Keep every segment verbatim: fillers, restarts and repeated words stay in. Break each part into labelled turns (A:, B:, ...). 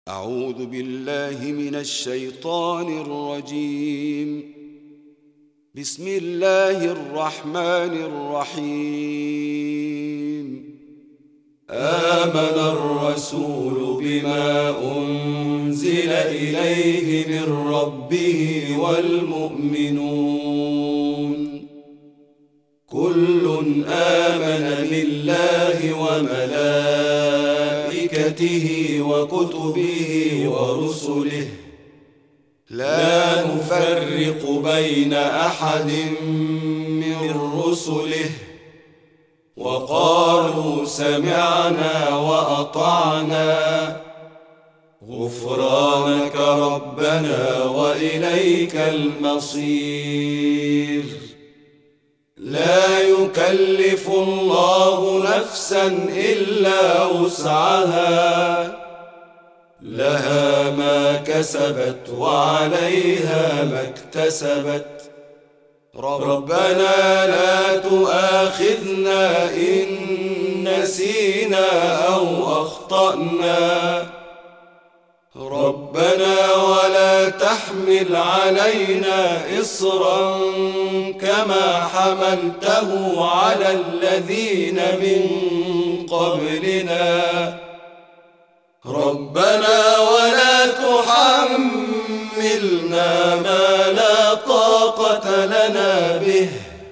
A: أعوذ بالله من الشيطان الرجيم. بسم الله الرحمن الرحيم. آمن الرسول بما أنزل إليه من ربه والمؤمنون كل آمن بالله وملائكته وكتبه ورسله لا نفرق بين أحد من رسله وقالوا سمعنا وأطعنا غفرانك ربنا وإليك المصير. لا يكلف الله نفسا إلا وسعها لها ما كسبت وعليها ما اكتسبت ربنا لا تؤاخذنا إن نسينا أو أخطأنا ربنا ولا تحمل علينا إصرا كما حملته على الذين من قبلنا ربنا ولا تحملنا ما لا طاقة لنا به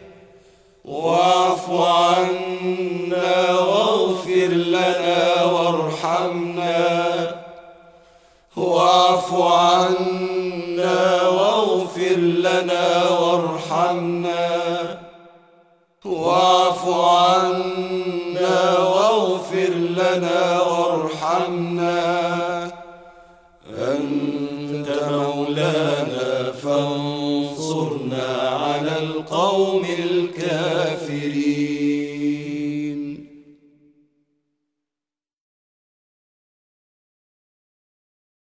A: واعف عنا واغفر لنا وارحمنا واعف عنا واغفر لنا وارحمنا واعف عنا واغفر لنا وارحمنا أنت مولانا فانصرنا على القوم الكافرين.